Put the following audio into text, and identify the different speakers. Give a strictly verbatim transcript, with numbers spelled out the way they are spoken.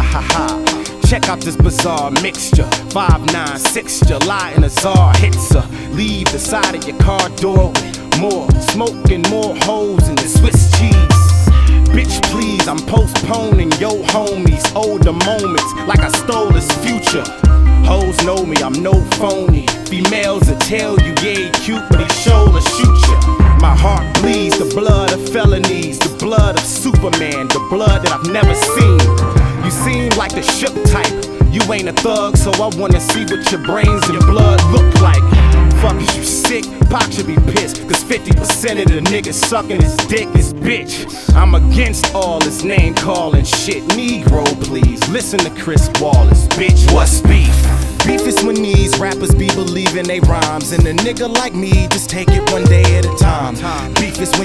Speaker 1: ha ha. Check out this bizarre mixture. Five nine six July and a czar hits her. Leave the side of your car door with more smoke and more hoes in the Swiss cheese. Bitch please, I'm postponing yo homies older moments like I stole his future. Hoes know me, I'm no phony. Females will tell you, yeah, he cute, but he sure to shoot ya. My heart bleeds the blood of felonies, the blood of Superman, the blood that I've never seen. You seem like the shook type. You ain't a thug, so I wanna see what your brains and blood look like. Fuck, is you sick? Pac should be pissed, cause fifty percent of the niggas sucking his dick is bitch. I'm against all this name calling shit. Negro, please, listen to Chris Wallace, bitch. What's beef? Beef is when these rappers be believing they rhymes, and a nigga like me just take it one day at a time. Beef is when